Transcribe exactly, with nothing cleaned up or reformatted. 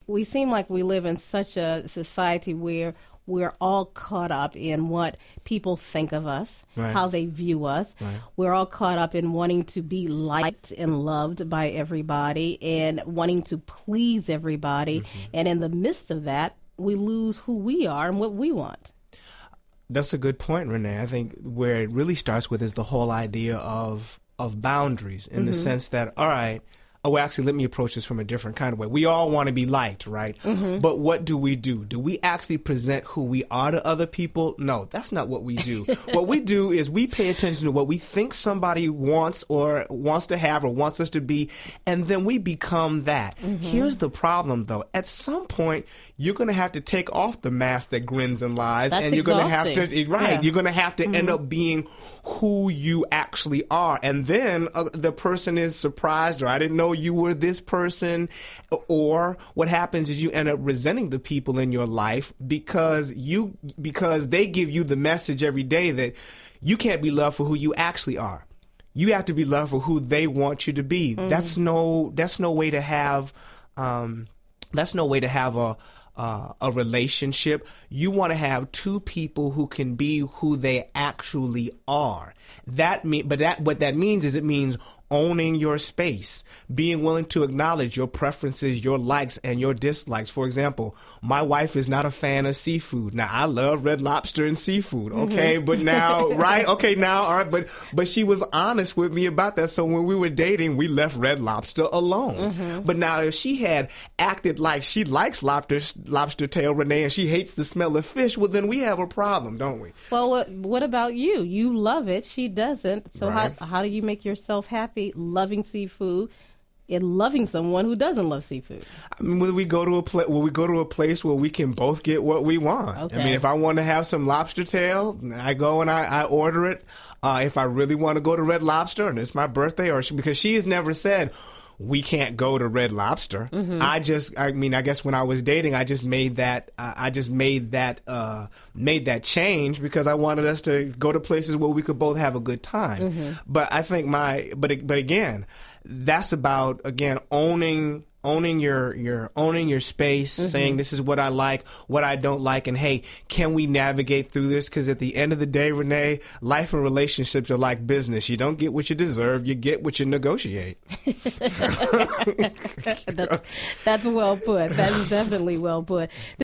we seem like we live in such a society where we're all caught up in what people think of us, right. how they view us. Right. We're all caught up in wanting to be liked and loved by everybody and wanting to please everybody. Mm-hmm. And in the midst of that, we lose who we are and what we want. That's a good point, Renee. I think where it really starts with is the whole idea of of boundaries in mm-hmm. the sense that, all right, oh, well, actually, let me approach this from a different kind of way. We all want to be liked, right? Mm-hmm. But what do we do? Do we actually present who we are to other people? No, that's not what we do. What we do is we pay attention to what we think somebody wants or wants to have or wants us to be, and then we become that. Mm-hmm. Here's the problem, though. At some point, you're going to have to take off the mask that grins and lies, that's and you're going to have exhausting. to, right, yeah. you're going to have to mm-hmm. end up being who you actually are. And then uh, the person is surprised, or I didn't know you were this person, or what happens is you end up resenting the people in your life because you because they give you the message every day that you can't be loved for who you actually are. You have to be loved for who they want you to be. Mm. That's no that's no way to have um, that's no way to have a Uh, a relationship. You want to have two people who can be who they actually are. That mean, but that what that means is it means owning your space, being willing to acknowledge your preferences, your likes, and your dislikes. For example, my wife is not a fan of seafood. Now, I love Red Lobster and seafood, okay? Mm-hmm. But now, right? Okay, now, all right, but but she was honest with me about that. So when we were dating, we left Red Lobster alone. Mm-hmm. But now, if she had acted like she likes lobster, lobster tail, Renee, and she hates the smell of fish, well, then we have a problem, don't we? Well, what, what about you? You love it. She doesn't. So right. how how do you make yourself happy loving seafood and loving someone who doesn't love seafood? I mean, will we go to a pla- will we go to a place where we can both get what we want? Okay. I mean, if I want to have some lobster tail, I go and I, I order it. Uh, if I really want to go to Red Lobster and it's my birthday, or she, because she has never said we can't go to Red Lobster. Mm-hmm. I just, I mean, I guess when I was dating, I just made that, uh, I just made that, uh, made that change because I wanted us to go to places where we could both have a good time. Mm-hmm. But I think my, but but again, that's about again owning. Owning your, your owning your space, mm-hmm. saying this is what I like, what I don't like, and hey, can we navigate through this? Because at the end of the day, Renee, life and relationships are like business. You don't get what you deserve; you get what you negotiate. that's that's well put. That is definitely well put.